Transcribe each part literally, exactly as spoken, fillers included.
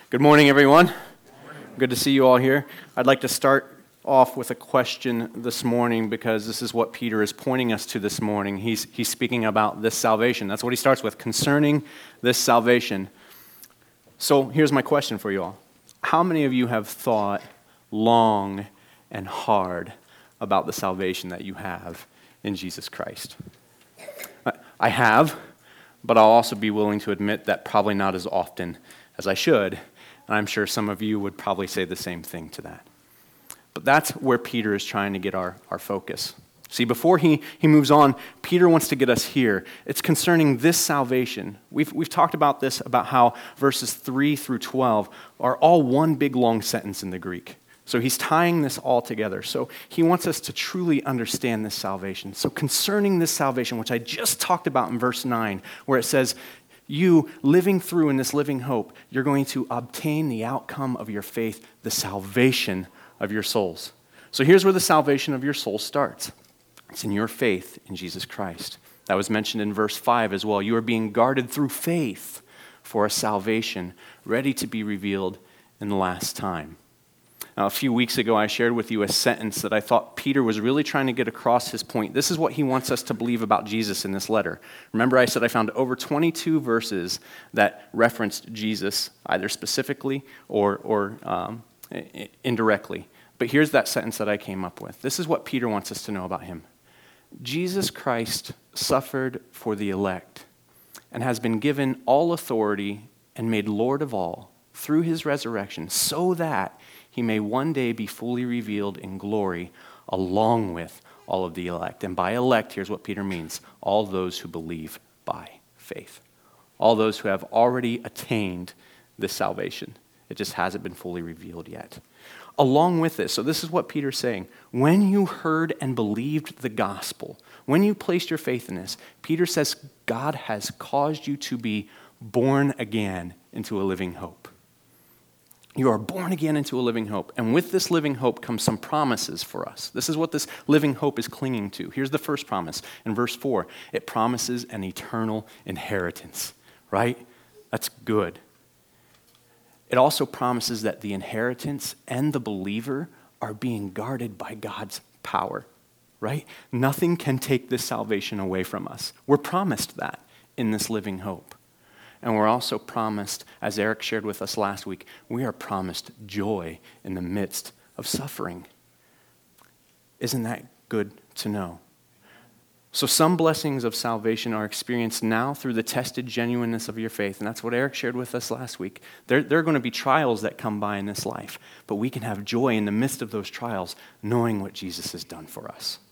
Good morning, everyone. Good to see you all here. I'd like to start off with a question this morning because this is what Peter is pointing us to this morning. He's, he's speaking about this salvation. That's what he starts with, concerning this salvation. So here's my question for you all. How many of you have thought long and hard about the salvation that you have in Jesus Christ? I have, but I'll also be willing to admit that probably not as often as I should. And I'm sure some of you would probably say the same thing to that. But that's where Peter is trying to get our, our focus. See, before he, he moves on, Peter wants to get us here. It's concerning this salvation. We've, we've talked about this, about how verses three through twelve are all one big long sentence in the Greek. So he's tying this all together. So he wants us to truly understand this salvation. So concerning this salvation, which I just talked about in verse nine, where it says, you living through in this living hope, you're going to obtain the outcome of your faith, the salvation of your souls. So here's where the salvation of your soul starts. It's in your faith in Jesus Christ. That was mentioned in verse five as well. You are being guarded through faith for a salvation ready to be revealed in the last time. Now, a few weeks ago, I shared with you a sentence that I thought Peter was really trying to get across his point. This is what he wants us to believe about Jesus in this letter. Remember, I said I found over twenty-two verses that referenced Jesus, either specifically or, or um, indirectly. But here's that sentence that I came up with. This is what Peter wants us to know about him. Jesus Christ suffered for the elect and has been given all authority and made Lord of all through his resurrection, so that he may one day be fully revealed in glory along with all of the elect. And by elect, here's what Peter means: all those who believe by faith. All those who have already attained this salvation. It just hasn't been fully revealed yet. Along with this, so this is what Peter's saying. When you heard and believed the gospel, when you placed your faith in this, Peter says God has caused you to be born again into a living hope. You are born again into a living hope. And with this living hope comes some promises for us. This is what this living hope is clinging to. Here's the first promise. In verse four, it promises an eternal inheritance, right? That's good. It also promises that the inheritance and the believer are being guarded by God's power, right? Nothing can take this salvation away from us. We're promised that in this living hope. And we're also promised, as Eric shared with us last week, we are promised joy in the midst of suffering. Isn't that good to know? So some blessings of salvation are experienced now through the tested genuineness of your faith. And that's what Eric shared with us last week. There, there are going to be trials that come by in this life. But we can have joy in the midst of those trials, knowing what Jesus has done for us.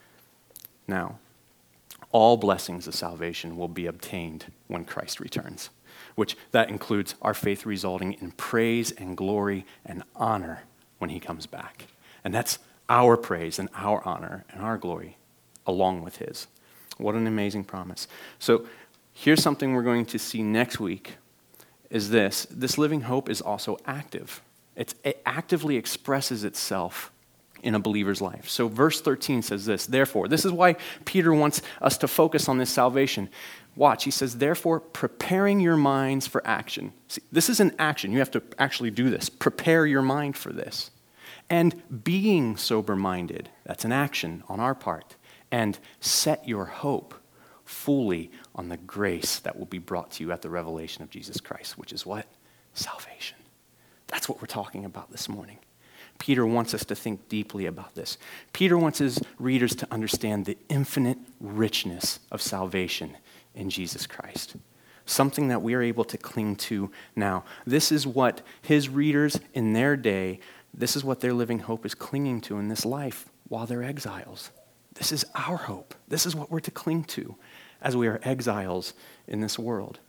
Now, all blessings of salvation will be obtained when Christ returns, which that includes our faith resulting in praise and glory and honor when he comes back. And that's our praise and our honor and our glory along with his. What an amazing promise. So here's something we're going to see next week is this. This living hope is also active. It's, it actively expresses itself in a believer's life. So verse thirteen says this, therefore, this is why Peter wants us to focus on this salvation. Watch, he says, therefore, preparing your minds for action. See, this is an action. You have to actually do this. Prepare your mind for this. And being sober-minded, that's an action on our part. And set your hope fully on the grace that will be brought to you at the revelation of Jesus Christ, which is what? Salvation. That's what we're talking about this morning. Peter wants us to think deeply about this. Peter wants his readers to understand the infinite richness of salvation in Jesus Christ, something that we are able to cling to now. This is what his readers in their day, this is what their living hope is clinging to in this life while they're exiles. This is our hope. This is what we're to cling to as we are exiles in this world.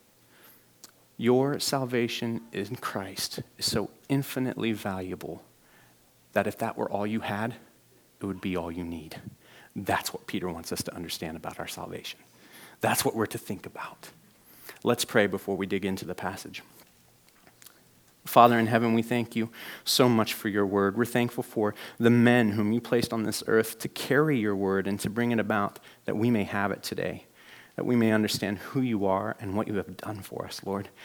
Your salvation in Christ is so infinitely valuable that if that were all you had, it would be all you need. That's what Peter wants us to understand about our salvation. That's what we're to think about. Let's pray before we dig into the passage. Father in heaven, we thank you so much for your word. We're thankful for the men whom you placed on this earth to carry your word and to bring it about that we may have it today, that we may understand who you are and what you have done for us, Lord.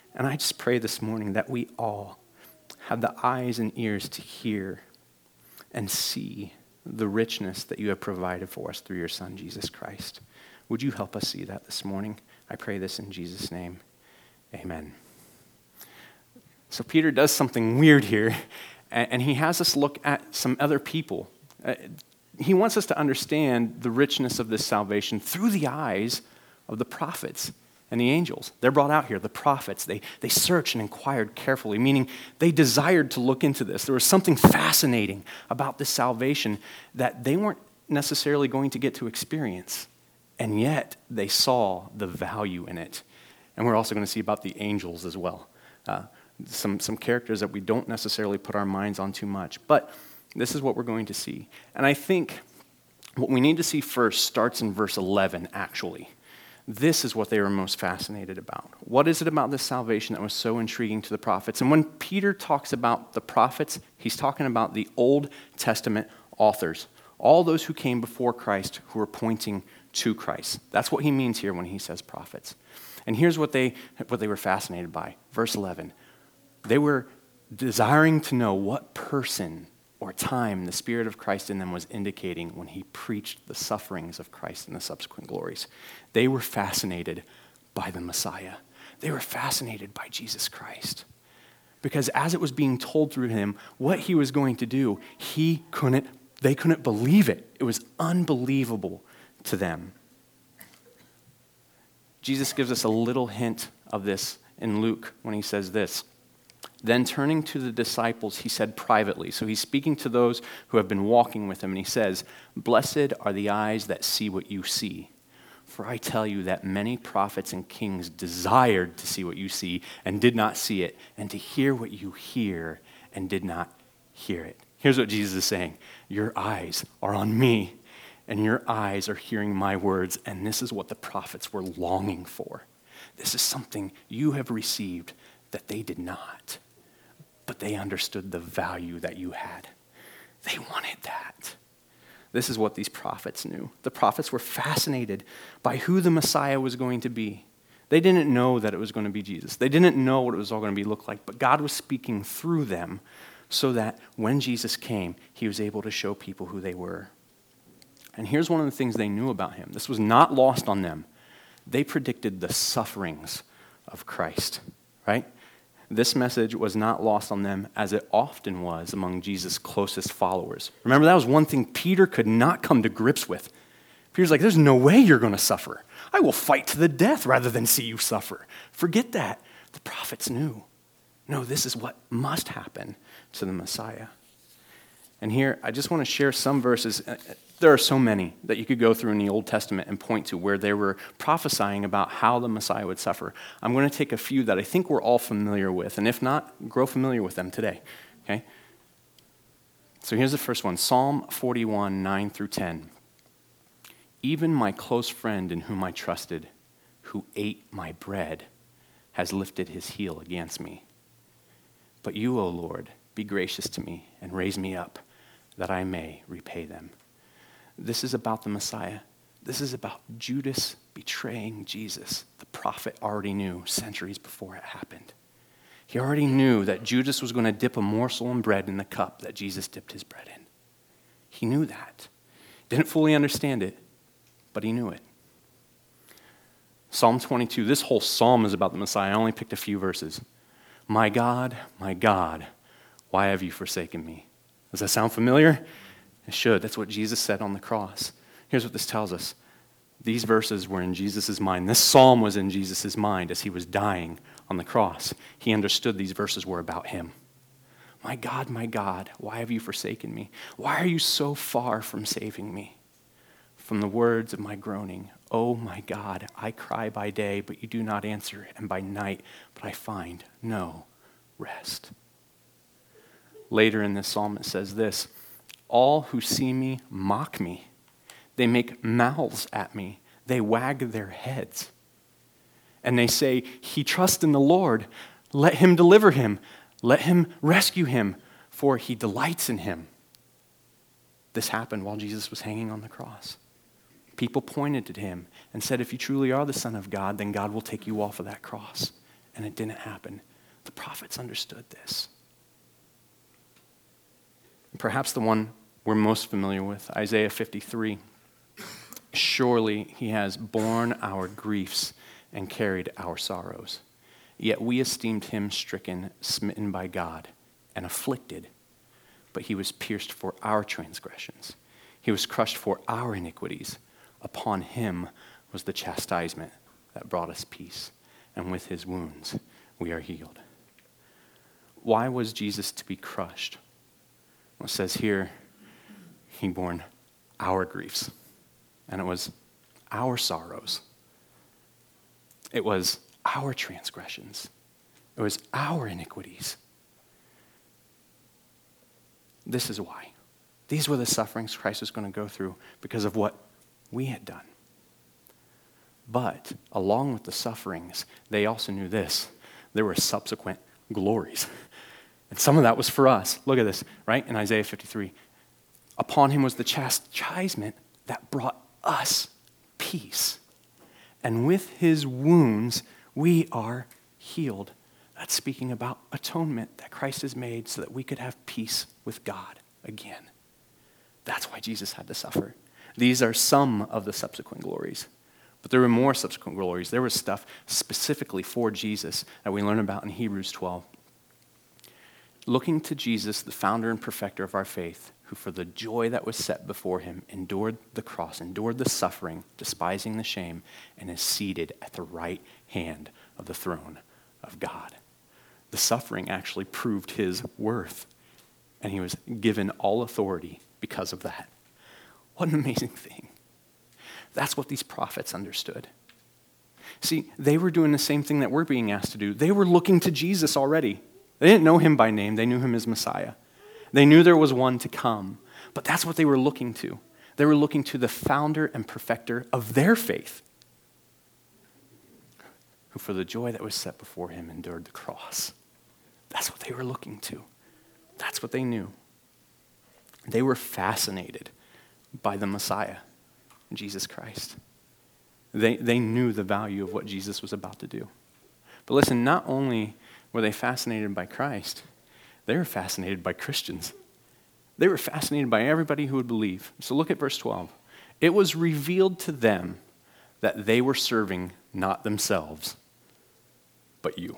And I just pray this morning that we all have the eyes and ears to hear and see the richness that you have provided for us through your Son, Jesus Christ. Would you help us see that this morning? I pray this in Jesus' name. Amen. So Peter does something weird here, and he has us look at some other people. Uh, he wants us to understand the richness of this salvation through the eyes of the prophets and the angels. They're brought out here, the prophets. They, they searched and inquired carefully, meaning they desired to look into this. There was something fascinating about this salvation that they weren't necessarily going to get to experience, and yet they saw the value in it. And we're also going to see about the angels as well. Uh, some, some characters that we don't necessarily put our minds on too much. But this is what we're going to see. And I think what we need to see first starts in verse eleven, actually. This is what they were most fascinated about. What is it about this salvation that was so intriguing to the prophets? And when Peter talks about the prophets, he's talking about the Old Testament authors, all those who came before Christ who were pointing to Christ. That's what he means here when he says prophets. And here's what they, what they were fascinated by. Verse eleven. They were desiring to know what person or time the Spirit of Christ in them was indicating when he preached the sufferings of Christ and the subsequent glories. They were fascinated by the Messiah. They were fascinated by Jesus Christ. Because as it was being told through him what he was going to do, he couldn't, they couldn't believe it. It was unbelievable to them. Jesus gives us a little hint of this in Luke when he says this. Then turning to the disciples, he said privately. So he's speaking to those who have been walking with him, and he says, "Blessed are the eyes that see what you see. For I tell you that many prophets and kings desired to see what you see and did not see it, and to hear what you hear and did not hear it." Here's what Jesus is saying. Your eyes are on me, and your eyes are hearing my words, and this is what the prophets were longing for. This is something you have received that they did not. But they understood the value that you had. They wanted that. This is what these prophets knew. The prophets were fascinated by who the Messiah was going to be. They didn't know that it was going to be Jesus. They didn't know what it was all going to be look like, but God was speaking through them so that when Jesus came, he was able to show people who they were. And here's one of the things they knew about him. This was not lost on them. They predicted the sufferings of Christ, right? This message was not lost on them as it often was among Jesus' closest followers. Remember, that was one thing Peter could not come to grips with. Peter's like, there's no way you're going to suffer. I will fight to the death rather than see you suffer. Forget that. The prophets knew. No, this is what must happen to the Messiah. And here, I just want to share some verses. There are so many that you could go through in the Old Testament and point to where they were prophesying about how the Messiah would suffer. I'm going to take a few that I think we're all familiar with, and if not, grow familiar with them today, okay? So here's the first one, Psalm forty-one, nine through ten. Even my close friend in whom I trusted, who ate my bread, has lifted his heel against me. But you, O Lord, be gracious to me and raise me up, that I may repay them. This is about the Messiah. This is about Judas betraying Jesus. The prophet already knew centuries before it happened. He already knew that Judas was going to dip a morsel of bread in the cup that Jesus dipped his bread in. He knew that. Didn't fully understand it, but he knew it. Psalm twenty-two, this whole psalm is about the Messiah. I only picked a few verses. My God, my God, why have you forsaken me? Does that sound familiar? It should. That's what Jesus said on the cross. Here's what this tells us. These verses were in Jesus' mind. This psalm was in Jesus' mind as he was dying on the cross. He understood these verses were about him. My God, my God, why have you forsaken me? Why are you so far from saving me? From the words of my groaning, oh my God, I cry by day, but you do not answer, and by night, but I find no rest. Later in this psalm it says this, all who see me mock me. They make mouths at me. They wag their heads. And they say, he trusts in the Lord. Let him deliver him. Let him rescue him, for he delights in him. This happened while Jesus was hanging on the cross. People pointed to him and said, if you truly are the Son of God, then God will take you off of that cross and it didn't happen. The prophets understood this. Perhaps the one we're most familiar with, Isaiah fifty-three. Surely he has borne our griefs and carried our sorrows. Yet we esteemed him stricken, smitten by God, and afflicted. But he was pierced for our transgressions. He was crushed for our iniquities. Upon him was the chastisement that brought us peace, and with his wounds we are healed. Why was Jesus to be crushed? Well, it says here, he borne our griefs, and it was our sorrows. It was our transgressions. It was our iniquities. This is why. These were the sufferings Christ was going to go through because of what we had done. But along with the sufferings, they also knew this. There were subsequent glories. And some of that was for us. Look at this, right? In Isaiah fifty-three. Upon him was the chastisement that brought us peace. And with his wounds, we are healed. That's speaking about atonement that Christ has made so that we could have peace with God again. That's why Jesus had to suffer. These are some of the subsequent glories. But there were more subsequent glories. There was stuff specifically for Jesus that we learn about in Hebrews twelve. Looking to Jesus, the founder and perfecter of our faith, who for the joy that was set before him endured the cross, endured the suffering, despising the shame, and is seated at the right hand of the throne of God. The suffering actually proved his worth, and he was given all authority because of that. What an amazing thing. That's what these prophets understood. See, they were doing the same thing that we're being asked to do. They were looking to Jesus already. They didn't know him by name. They knew him as Messiah. They knew there was one to come. But that's what they were looking to. They were looking to the founder and perfecter of their faith, who for the joy that was set before him endured the cross. That's what they were looking to. That's what they knew. They were fascinated by the Messiah, Jesus Christ. They, they knew the value of what Jesus was about to do. But listen, not only were they fascinated by Christ, they were fascinated by Christians. They were fascinated by everybody who would believe. So look at verse twelve. It was revealed to them that they were serving not themselves, but you.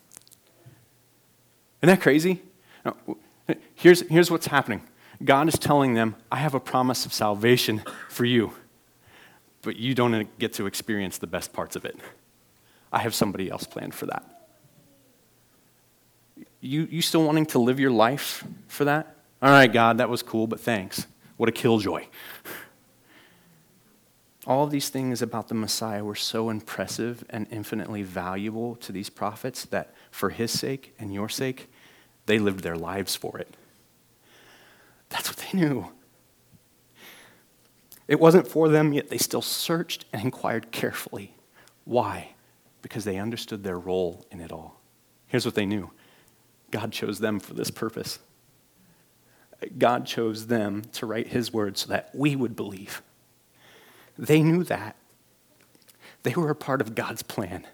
Isn't that crazy? No, here's, here's what's happening. God is telling them, I have a promise of salvation for you, but you don't get to experience the best parts of it. I have somebody else planned for that. You, you still wanting to live your life for that? All right, God, that was cool, but thanks. What a killjoy. All of these things about the Messiah were so impressive and infinitely valuable to these prophets that for his sake and your sake, they lived their lives for it. That's what they knew. It wasn't for them, yet they still searched and inquired carefully. Why? Because they understood their role in it all. Here's what they knew. God chose them for this purpose. God chose them to write his word so that we would believe. They knew that. They were a part of God's plan.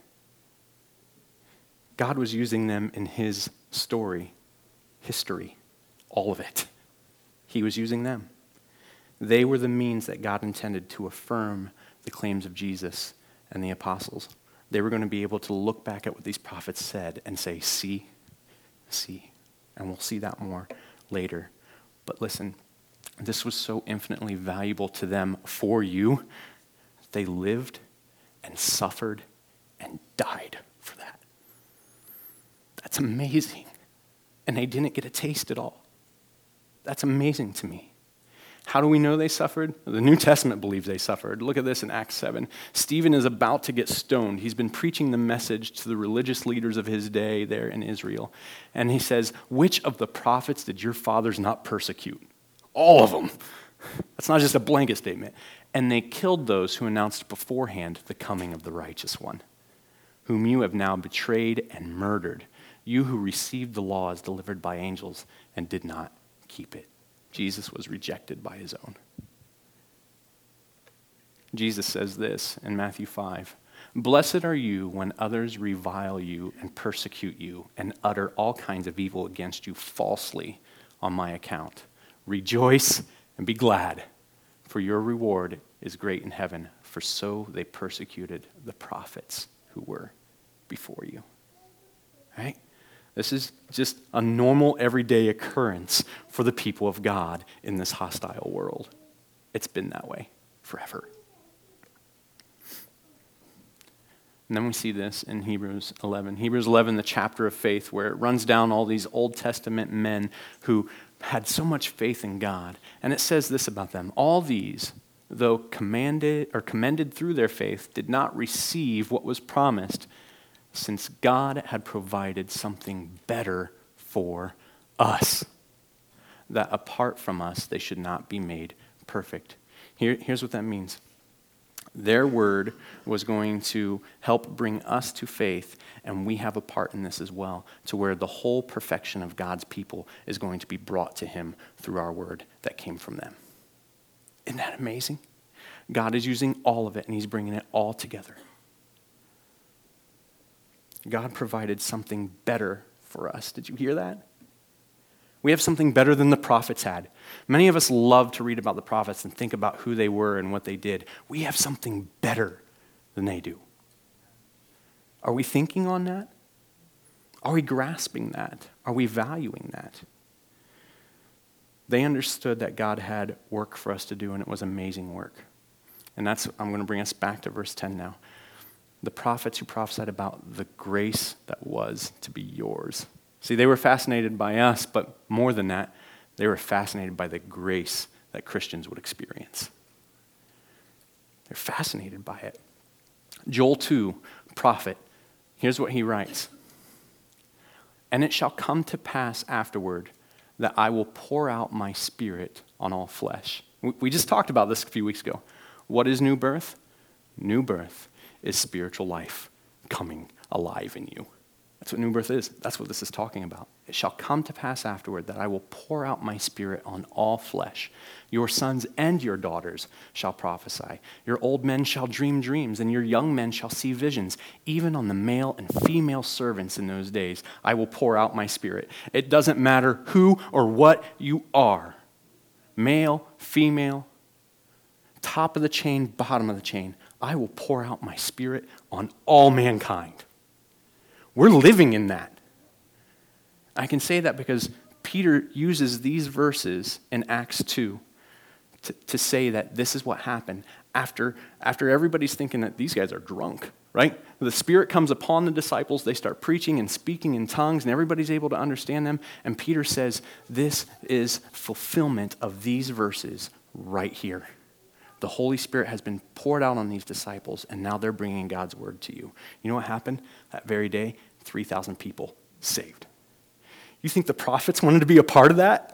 God was using them in his story, history, all of it. He was using them. They were the means that God intended to affirm the claims of Jesus and the apostles. They were going to be able to look back at what these prophets said and say, see, see. And we'll see that more later. But listen, this was so infinitely valuable to them for you. They lived and suffered and died for that. That's amazing. And they didn't get a taste at all. That's amazing to me. How do we know they suffered? The New Testament believes they suffered. Look at this in Acts seven. Stephen is about to get stoned. He's been preaching the message to the religious leaders of his day there in Israel. And he says, which of the prophets did your fathers not persecute? All of them. That's not just a blanket statement. And they killed those who announced beforehand the coming of the righteous one, whom you have now betrayed and murdered, you who received the law as delivered by angels and did not keep it. Jesus was rejected by his own. Jesus says this in Matthew five, Blessed are you when others revile you and persecute you and utter all kinds of evil against you falsely on my account. Rejoice and be glad, for your reward is great in heaven, for so they persecuted the prophets who were before you. Right? This is just a normal, everyday occurrence for the people of God in this hostile world. It's been that way forever. And then we see this in Hebrews eleven. Hebrews eleven, the chapter of faith, where it runs down all these Old Testament men who had so much faith in God. And it says this about them: all these, though commanded or commended through their faith, did not receive what was promised, since God had provided something better for us, that apart from us they should not be made perfect. Here, here's what that means. Their word was going to help bring us to faith, and we have a part in this as well, to where the whole perfection of God's people is going to be brought to him through our word that came from them. Isn't that amazing? God is using all of it, and he's bringing it all together. God provided something better for us. Did you hear that? We have something better than the prophets had. Many of us love to read about the prophets and think about who they were and what they did. We have something better than they do. Are we thinking on that? Are we grasping that? Are we valuing that? They understood that God had work for us to do, and it was amazing work. And that's, I'm going to bring us back to verse ten now. The prophets who prophesied about the grace that was to be yours. See, they were fascinated by us, but more than that, they were fascinated by the grace that Christians would experience. They're fascinated by it. Joel two, prophet, here's what he writes. And it shall come to pass afterward that I will pour out my spirit on all flesh. We just talked about this a few weeks ago. What is new birth? New birth is spiritual life coming alive in you. That's what new birth is. That's what this is talking about. It shall come to pass afterward that I will pour out my spirit on all flesh. Your sons and your daughters shall prophesy. Your old men shall dream dreams, and your young men shall see visions. Even on the male and female servants in those days, I will pour out my spirit. It doesn't matter who or what you are. Male, female, top of the chain, bottom of the chain. I will pour out my spirit on all mankind. We're living in that. I can say that because Peter uses these verses in Acts two to, to say that this is what happened after, after everybody's thinking that these guys are drunk, right? The Spirit comes upon the disciples, they start preaching and speaking in tongues, and everybody's able to understand them. And Peter says, this is fulfillment of these verses right here. The Holy Spirit has been poured out on these disciples, and now they're bringing God's word to you. You know what happened? That very day, three thousand people saved. You think the prophets wanted to be a part of that?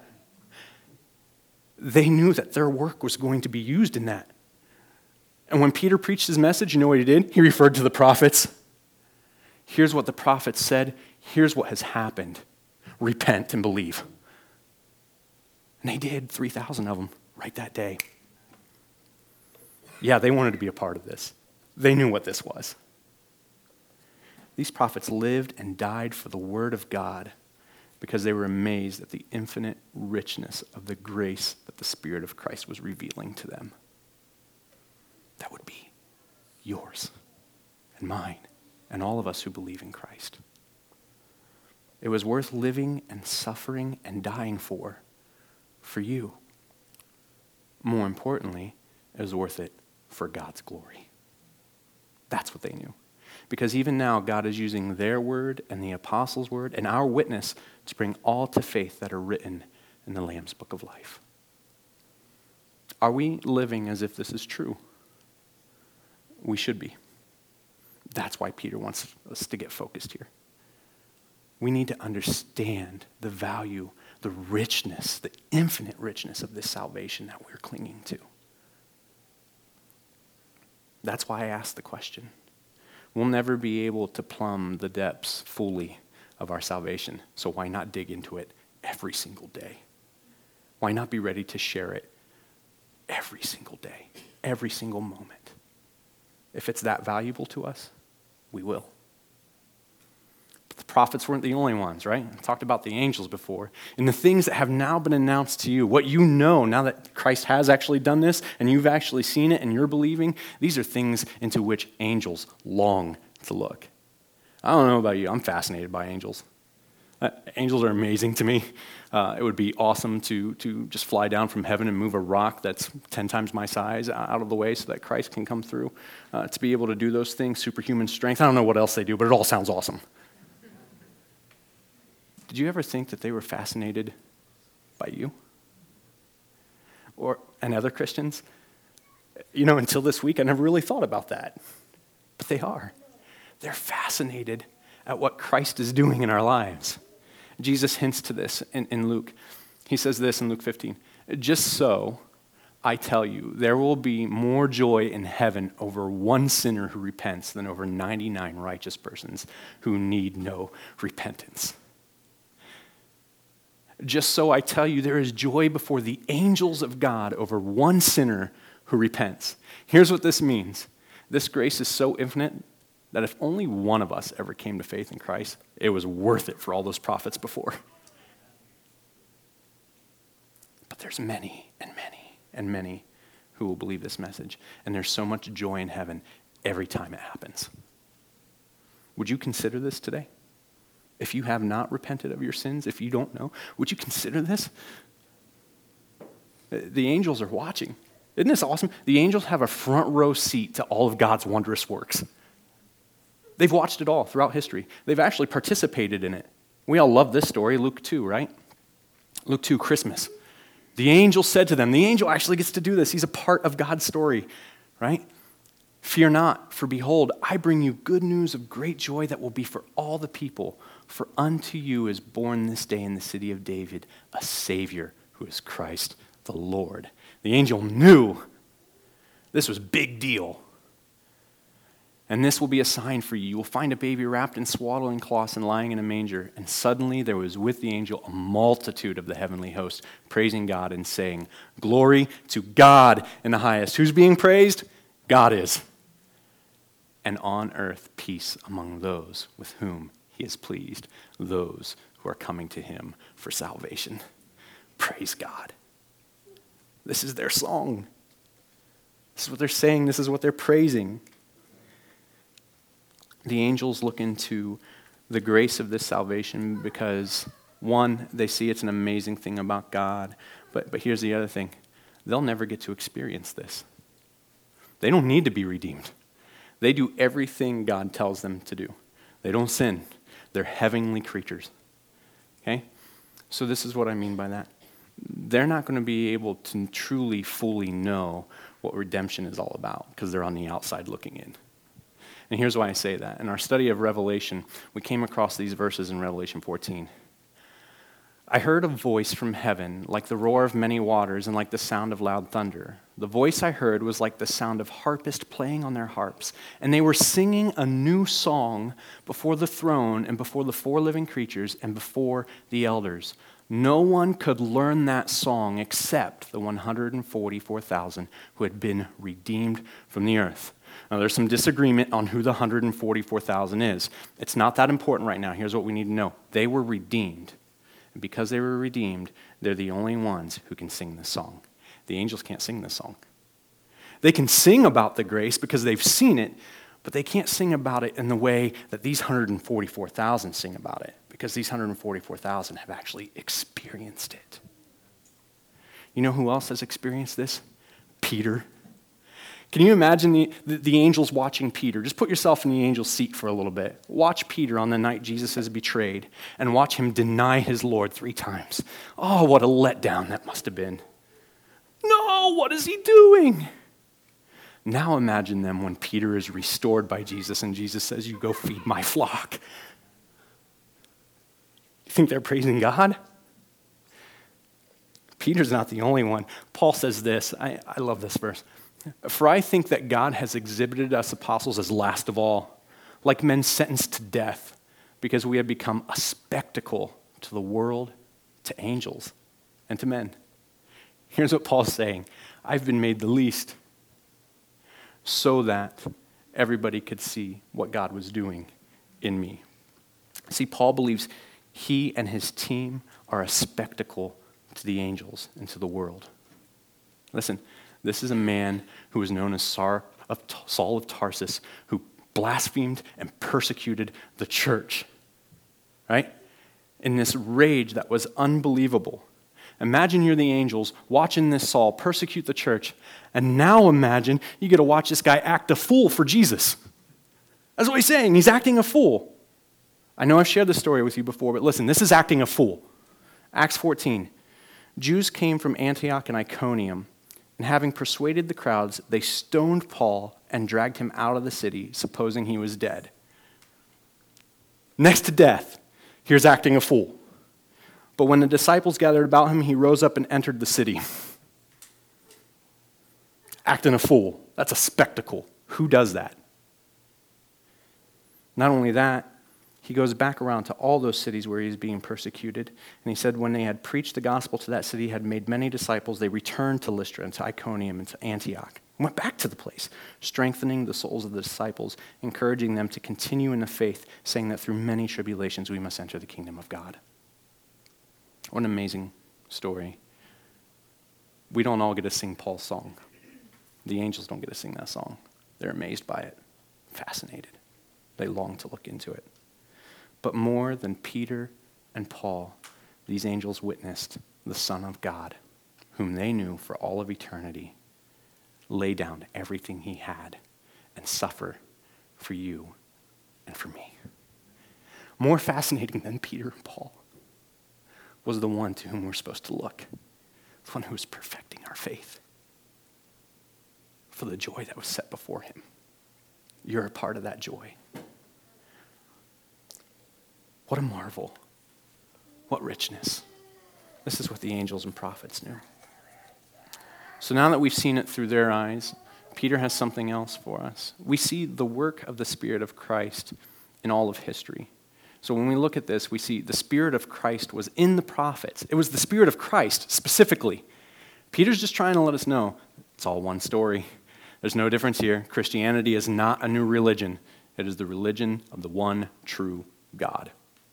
They knew that their work was going to be used in that. And when Peter preached his message, you know what he did? He referred to the prophets. Here's what the prophets said. Here's what has happened. Repent and believe. And they did, three thousand of them, right that day. Yeah, they wanted to be a part of this. They knew what this was. These prophets lived and died for the word of God because they were amazed at the infinite richness of the grace that the Spirit of Christ was revealing to them. That would be yours and mine and all of us who believe in Christ. It was worth living and suffering and dying for, for you. More importantly, it was worth it for God's glory. That's what they knew. Because even now, God is using their word and the apostles' word and our witness to bring all to faith that are written in the Lamb's Book of Life. Are we living as if this is true? We should be. That's why Peter wants us to get focused here. We need to understand the value, the richness, the infinite richness of this salvation that we're clinging to. That's why I asked the question. We'll never be able to plumb the depths fully of our salvation, so why not dig into it every single day? Why not be ready to share it every single day, every single moment? If it's that valuable to us, we will. But the prophets weren't the only ones, right? I talked about the angels before. And the things that have now been announced to you, what you know now that Christ has actually done this and you've actually seen it and you're believing, these are things into which angels long to look. I don't know about you, I'm fascinated by angels. Uh, angels are amazing to me. Uh, it would be awesome to to just fly down from heaven and move a rock that's ten times my size out of the way so that Christ can come through. Uh, to be able to do those things, superhuman strength. I don't know what else they do, but it all sounds awesome. Did you ever think that they were fascinated by you? Or, and other Christians? You know, until this week, I never really thought about that. But they are. They're fascinated at what Christ is doing in our lives. Jesus hints to this in, in Luke. He says this in Luke fifteen. Just so, I tell you, there will be more joy in heaven over one sinner who repents than over ninety-nine righteous persons who need no repentance. Just so, I tell you, there is joy before the angels of God over one sinner who repents. Here's what this means. This grace is so infinite that if only one of us ever came to faith in Christ, it was worth it for all those prophets before. But there's many and many and many who will believe this message. And there's so much joy in heaven every time it happens. Would you consider this today? If you have not repented of your sins, if you don't know, would you consider this? The angels are watching. Isn't this awesome? The angels have a front row seat to all of God's wondrous works. They've watched it all throughout history. They've actually participated in it. We all love this story, Luke two, right? Luke two, Christmas. The angel said to them, the angel actually gets to do this. He's a part of God's story, right? Fear not, for behold, I bring you good news of great joy that will be for all the people. For unto you is born this day in the city of David a Savior who is Christ the Lord. The angel knew this was a big deal. And this will be a sign for you. You will find a baby wrapped in swaddling cloths and lying in a manger. And suddenly there was with the angel a multitude of the heavenly host, praising God and saying, glory to God in the highest. Who's being praised? God is. And on earth peace among those with whom he is pleased, those who are coming to him for salvation. Praise God. This is their song. This is what they're saying. This is what they're praising. The angels look into the grace of this salvation because, one, they see it's an amazing thing about God. But, but here's the other thing. They'll never get to experience this. They don't need to be redeemed. They do everything God tells them to do. They don't sin. They're heavenly creatures. Okay? So this is what I mean by that. They're not going to be able to truly, fully know what redemption is all about because they're on the outside looking in. And here's why I say that. In our study of Revelation, we came across these verses in Revelation fourteen. I heard a voice from heaven, like the roar of many waters and like the sound of loud thunder. The voice I heard was like the sound of harpists playing on their harps, and they were singing a new song before the throne and before the four living creatures and before the elders. No one could learn that song except the one hundred forty-four thousand who had been redeemed from the earth. Now, there's some disagreement on who the one hundred forty-four thousand is. It's not that important right now. Here's what we need to know. They were redeemed. And because they were redeemed, they're the only ones who can sing this song. The angels can't sing this song. They can sing about the grace because they've seen it, but they can't sing about it in the way that these one hundred forty-four thousand sing about it, because these one hundred forty-four thousand have actually experienced it. You know who else has experienced this? Peter. Can you imagine the, the, the angels watching Peter? Just put yourself in the angel's seat for a little bit. Watch Peter on the night Jesus is betrayed and watch him deny his Lord three times. Oh, what a letdown that must have been. No, what is he doing? Now imagine them when Peter is restored by Jesus and Jesus says, you go feed my flock. You think they're praising God? Peter's not the only one. Paul says this. I, I love this verse. For I think that God has exhibited us apostles as last of all, like men sentenced to death, because we have become a spectacle to the world, to angels, and to men. Here's what Paul's saying. I've been made the least, so that everybody could see what God was doing in me. See, Paul believes he and his team are a spectacle to the angels and to the world. Listen, this is a man who was known as Saul of Tarsus, who blasphemed and persecuted the church, right? In this rage that was unbelievable. Imagine you're the angels watching this Saul persecute the church, and now imagine you get to watch this guy act a fool for Jesus. That's what he's saying. He's acting a fool. I know I've shared this story with you before, but listen, this is acting a fool. Acts fourteen. Jews came from Antioch and Iconium, and having persuaded the crowds, they stoned Paul and dragged him out of the city, supposing he was dead. Next to death, here's acting a fool. But when the disciples gathered about him, he rose up and entered the city. Acting a fool. That's a spectacle. Who does that? Not only that, he goes back around to all those cities where he's being persecuted. And he said when they had preached the gospel to that city, had made many disciples, they returned to Lystra and to Iconium and to Antioch. And went back to the place, strengthening the souls of the disciples, encouraging them to continue in the faith, saying that through many tribulations we must enter the kingdom of God. What an amazing story. We don't all get to sing Paul's song. The angels don't get to sing that song. They're amazed by it, fascinated. They long to look into it. But more than Peter and Paul, these angels witnessed the Son of God, whom they knew for all of eternity, lay down everything he had and suffer for you and for me. More fascinating than Peter and Paul was the one to whom we're supposed to look, the one who was perfecting our faith for the joy that was set before him. You're a part of that joy. What a marvel. What richness. This is what the angels and prophets knew. So now that we've seen it through their eyes, Peter has something else for us. We see the work of the Spirit of Christ in all of history. So when we look at this, we see the Spirit of Christ was in the prophets. It was the Spirit of Christ specifically. Peter's just trying to let us know it's all one story. There's no difference here. Christianity is not a new religion. It is the religion of the one true God.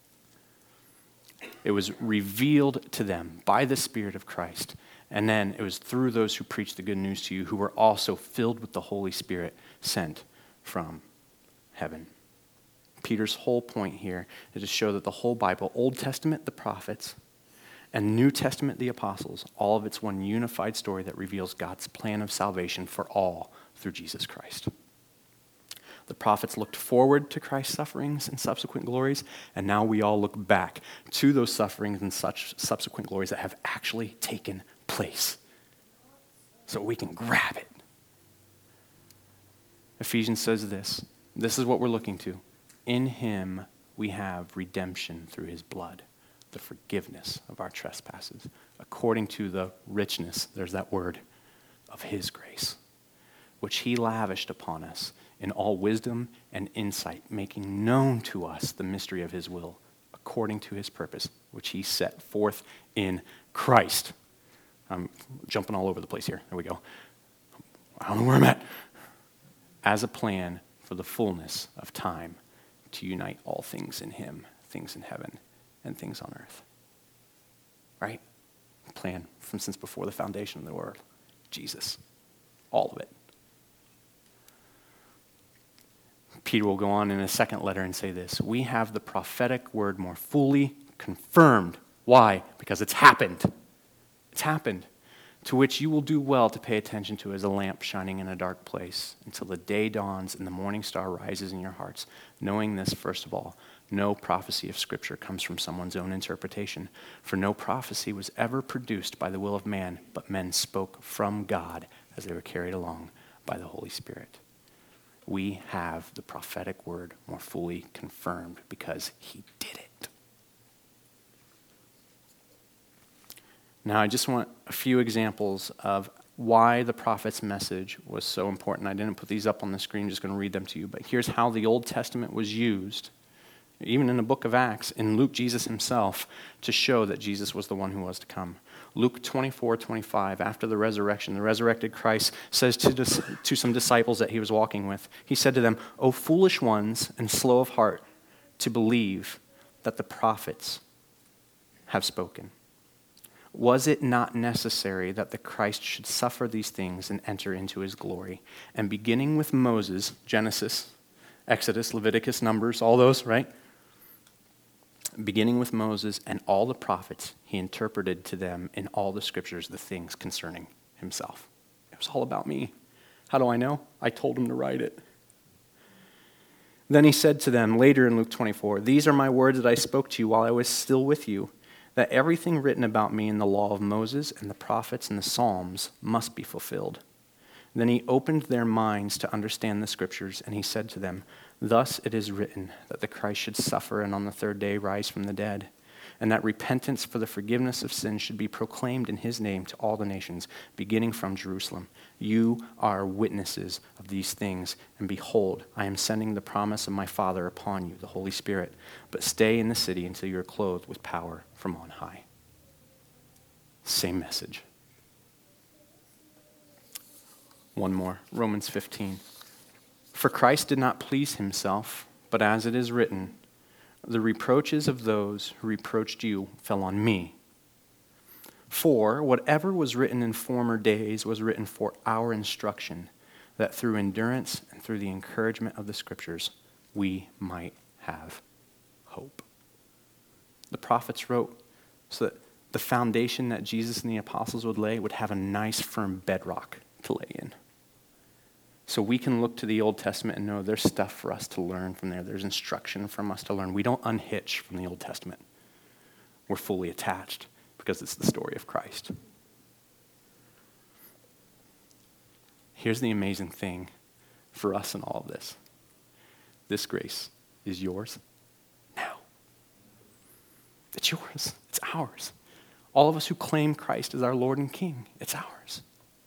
It was revealed to them by the Spirit of Christ. And then it was through those who preached the good news to you who were also filled with the Holy Spirit sent from heaven. Peter's whole point here is to show that the whole Bible, Old Testament, the prophets, and New Testament, the apostles, all of it's one unified story that reveals God's plan of salvation for all through Jesus Christ. The prophets looked forward to Christ's sufferings and subsequent glories, and now we all look back to those sufferings and such subsequent glories that have actually taken place so we can grab it. Ephesians says this. This is what we're looking to. In him we have redemption through his blood, the forgiveness of our trespasses, according to the richness, there's that word, of his grace, which he lavished upon us in all wisdom and insight, making known to us the mystery of his will, according to his purpose, which he set forth in Christ. I'm jumping all over the place here. There we go. I don't know where I'm at. As a plan for the fullness of time to unite all things in him, things in heaven and things on earth. Right? Plan from since before the foundation of the world. Jesus. All of it. Peter will go on in a second letter and say this. We have the prophetic word more fully confirmed. Why? Because it's happened. It's happened. To which you will do well to pay attention to as a lamp shining in a dark place until the day dawns and the morning star rises in your hearts. Knowing this, first of all, no prophecy of Scripture comes from someone's own interpretation. For no prophecy was ever produced by the will of man, but men spoke from God as they were carried along by the Holy Spirit. We have the prophetic word more fully confirmed because he did it. Now, I just want a few examples of why the prophet's message was so important. I didn't put these up on the screen, I'm just going to read them to you. But here's how the Old Testament was used even in the book of Acts, in Luke, Jesus himself, to show that Jesus was the one who was to come. Luke twenty-four, twenty-five, after the resurrection, the resurrected Christ says to, dis- to some disciples that he was walking with, he said to them, "O foolish ones and slow of heart to believe that the prophets have spoken. Was it not necessary that the Christ should suffer these things and enter into his glory?" And beginning with Moses, Genesis, Exodus, Leviticus, Numbers, all those, right? Beginning with Moses and all the prophets, he interpreted to them in all the scriptures the things concerning himself. It was all about me. How do I know? I told him to write it. Then he said to them later in Luke twenty-four, "These are my words that I spoke to you while I was still with you, that everything written about me in the law of Moses and the prophets and the Psalms must be fulfilled." Then he opened their minds to understand the scriptures, and he said to them, "Thus it is written that the Christ should suffer and on the third day rise from the dead, and that repentance for the forgiveness of sins should be proclaimed in his name to all the nations, beginning from Jerusalem. You are witnesses of these things, and behold, I am sending the promise of my Father upon you, the Holy Spirit. But stay in the city until you are clothed with power from on high." Same message. One more, Romans fifteen. "For Christ did not please himself, but as it is written, the reproaches of those who reproached you fell on me. For whatever was written in former days was written for our instruction, that through endurance and through the encouragement of the scriptures, we might have hope." The prophets wrote so that the foundation that Jesus and the apostles would lay would have a nice firm bedrock to lay in. So we can look to the Old Testament and know there's stuff for us to learn from there. There's instruction from us to learn. We don't unhitch from the Old Testament. We're fully attached because it's the story of Christ. Here's the amazing thing for us in all of this. This grace is yours now. It's yours. It's ours. All of us who claim Christ as our Lord and King, it's ours.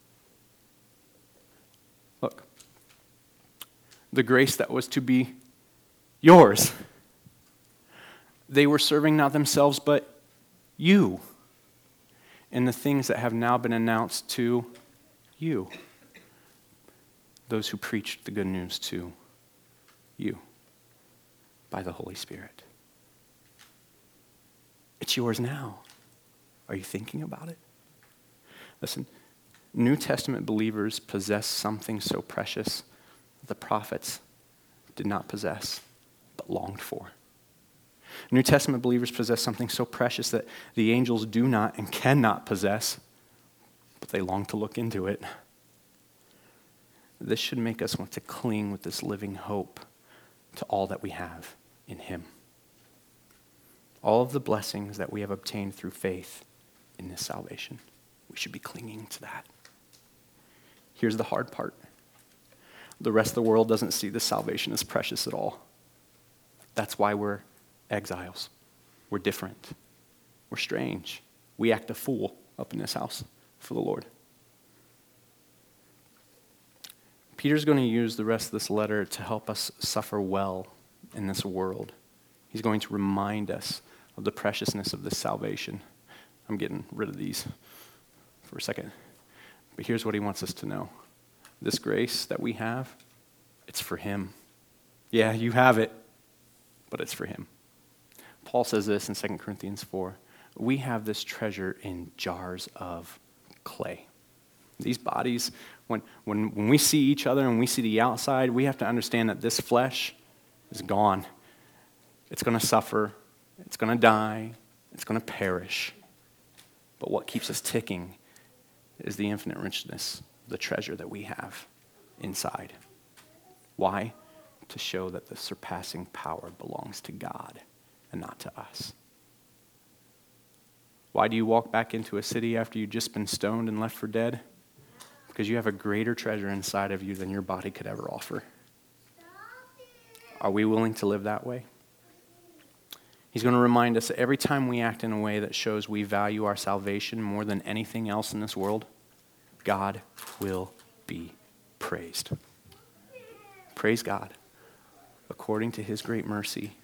Look, the grace that was to be yours. They were serving not themselves, but you in the things that have now been announced to you. Those who preached the good news to you by the Holy Spirit. It's yours now. Are you thinking about it? Listen, New Testament believers possess something so precious that the prophets did not possess, but longed for. New Testament believers possess something so precious that the angels do not and cannot possess, but they long to look into it. This should make us want to cling with this living hope to all that we have in him. All of the blessings that we have obtained through faith in this salvation, we should be clinging to that. Here's the hard part. The rest of the world doesn't see this salvation as precious at all. That's why we're exiles. We're different. We're strange. We act a fool up in this house for the Lord. Peter's going to use the rest of this letter to help us suffer well in this world. He's going to remind us of the preciousness of this salvation. I'm getting rid of these for a second. But here's what he wants us to know. This grace that we have, it's for him. Yeah, you have it, but it's for him. Paul says this in Second Corinthians four. We have this treasure in jars of clay. These bodies, when, when, when we see each other and we see the outside, we have to understand that this flesh is gone. It's going to suffer. It's going to die. It's going to perish. But what keeps us ticking is the infinite richness, the treasure that we have inside. Why? To show that the surpassing power belongs to God and not to us. Why do you walk back into a city after you've just been stoned and left for dead? Because you have a greater treasure inside of you than your body could ever offer. Are we willing to live that way? He's going to remind us that every time we act in a way that shows we value our salvation more than anything else in this world, God will be praised. Praise God. According to his great mercy,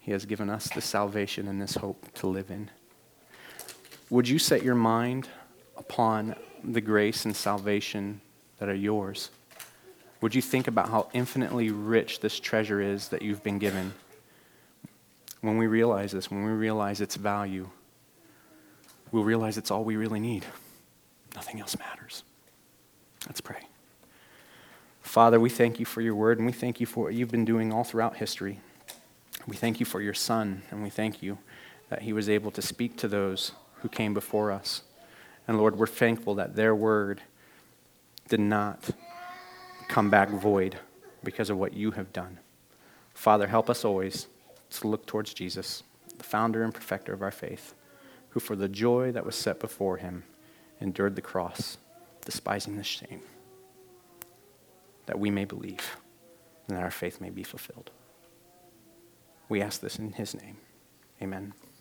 He has given us this salvation and this hope to live in. Would you set your mind upon the grace and salvation that are yours? Would you think about how infinitely rich this treasure is that you've been given? When we realize this, when we realize its value, we'll realize it's all we really need. Nothing else matters. Let's pray. Father, we thank you for your word, and we thank you for what you've been doing all throughout history. We thank you for your Son, and we thank you that he was able to speak to those who came before us. And Lord, we're thankful that their word did not come back void because of what you have done. Father, help us always to look towards Jesus, the founder and perfecter of our faith, who for the joy that was set before him endured the cross, despising the shame, that we may believe and that our faith may be fulfilled. We ask this in his name. Amen.